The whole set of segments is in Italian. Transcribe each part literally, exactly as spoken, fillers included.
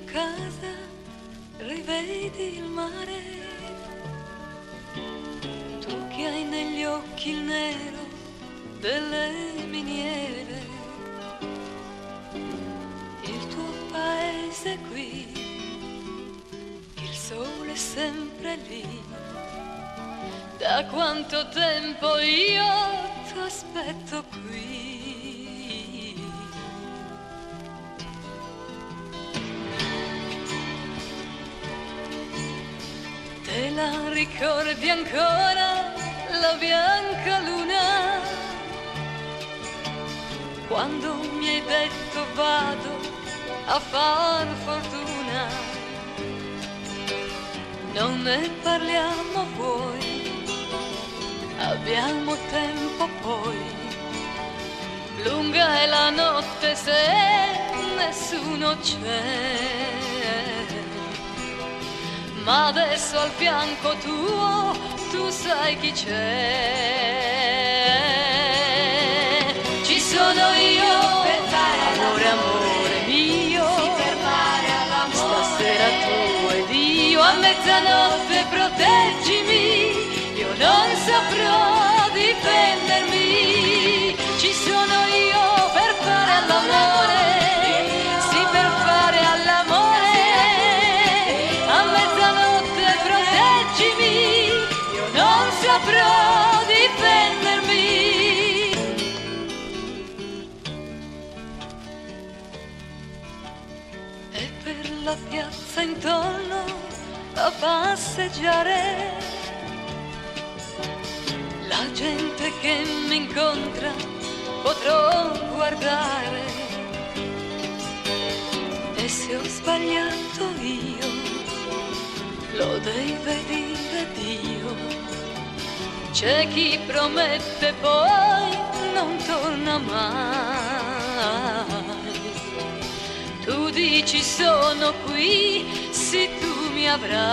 casa rivedi il mare, tu che hai negli occhi il nero delle miniere, il tuo paese qui, il sole è sempre lì, da quanto tempo io ti aspetto qui. Te la ricordi ancora la bianca luna, quando mi hai detto vado a far fortuna? Non ne parliamo, vuoi? Abbiamo tempo poi, lunga è la notte se nessuno c'è, ma adesso al fianco tuo tu sai chi c'è. Ci sono io, amore, amore mio, stasera tu ed io, a mezzanotte proteggimi, io non saprò difendermi. Ci sono io per fare all'amore, sì, per fare all'amore, a mezzanotte proteggimi, io non saprò difendermi. E per la piazza intorno a passeggiare, la gente che mi incontra potrò guardare, e se ho sbagliato io lo deve dire Dio. C'è chi promette poi non torna mai, tu dici sono qui, sì, tu mi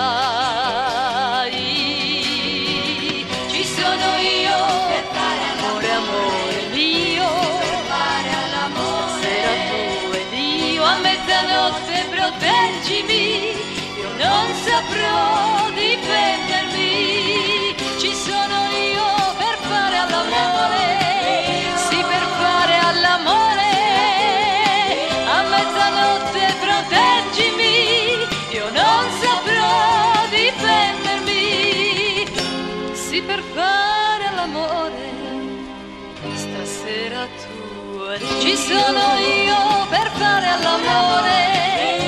avrai. Ci sono io, amore, amore mio, stasera tu ed io, a mezzanotte proteggimi, io non saprò difendermi. Ci sono io per fare all'amore, sì, per fare all'amore, a mezzanotte proteggimi, io non saprò difendermi. Sì, per fare all'amore, stasera tu. Ci sono io per fare all'amore,